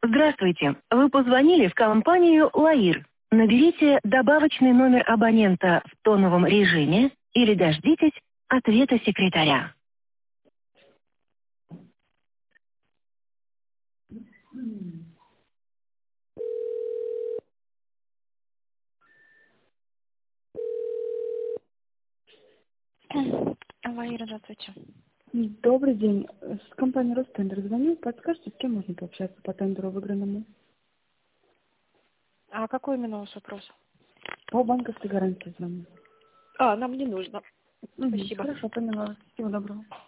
Здравствуйте. Вы позвонили в компанию «Лаир». Наберите добавочный номер абонента в тоновом режиме или дождитесь ответа секретаря. Алло, Ира, здравствуйте. Добрый день. С компании Ростендер звоню. Подскажите, с кем можно пообщаться по тендеру выигранному? А какой именно у вас вопрос? По банковской гарантии звоню. Нам не нужно. Спасибо. Хорошо, поняла. Всего доброго.